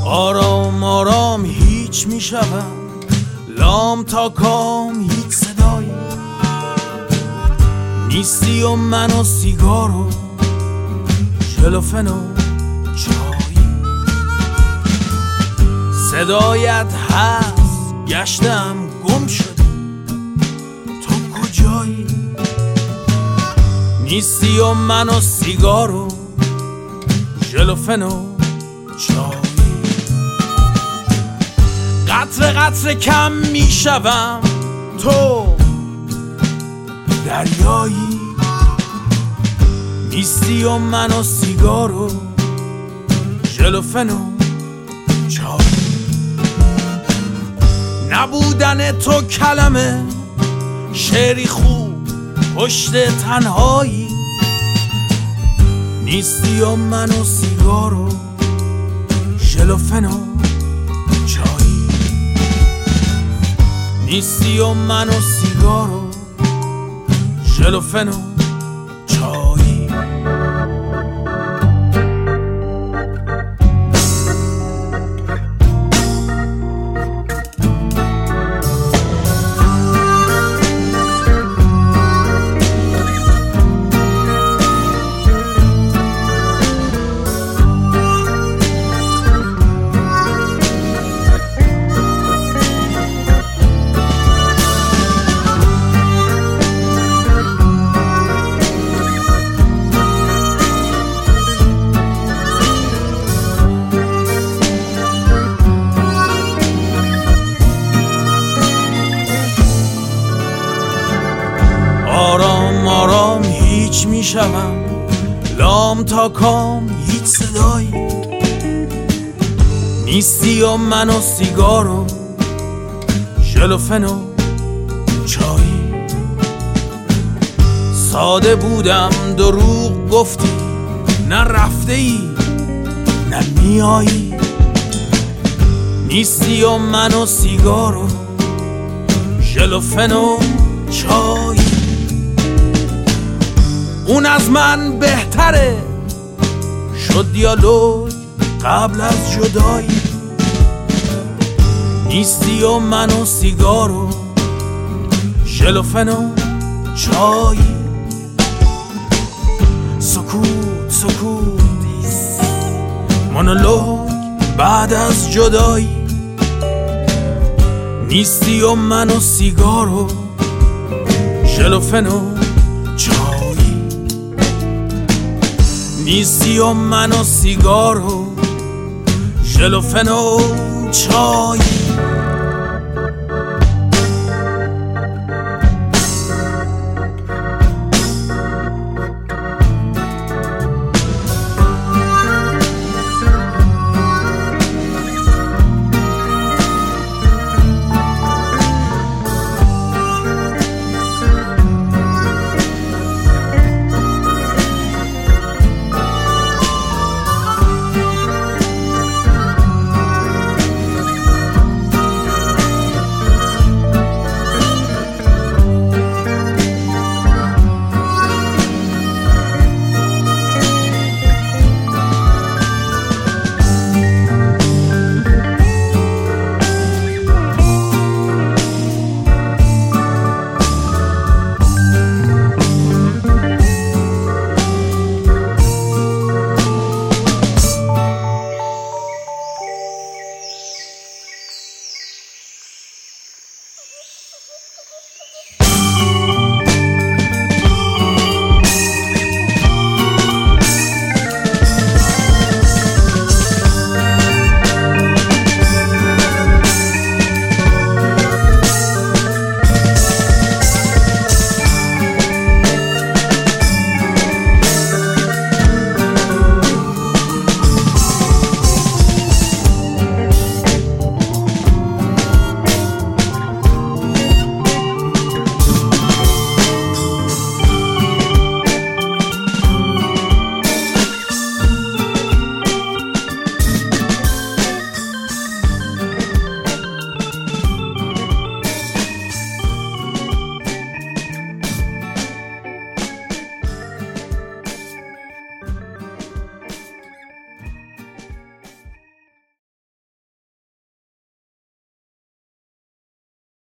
آرام آرام هیچ میشوم، لام تا کام هیچ صدایی نیستی و من و سیگار و ژلوفن و چایی. صدایت هست گشتم گم شدی، تو کجایی؟ نیستی و من و سیگار و ژلوفن و چایی. قطره قطره کم میشوم، تو دریایی. نیستی و من و سیگار و ژلوفن و چایی. نبودن تو کلمه شعری خوب پشت تنهایی. نیستی و من و سیگار و ژلوفن و چایی. نیستی و من و سیگار و ژلوفن و چایی. آرام آرام هیچ میشوم، لام تا کام هیچ صدایی نیستی و من و سیگار و ژلوفن و چایی. ساده بودم دروغ گفتی، نه رفته ای نه میایی. نیستی و من و سیگار و ژلوفن و چایی. اون از من بهتره شد دیالوگ قبل از جدایی. نیستی و من و سیگار و ژلوفن و چایی. سکوت سکوتیست مونولوگ بعد از جدایی. نیستی و من و سیگار و ژلوفن و چایی. نیستی و من و سیگار و ژلوفن و چایی.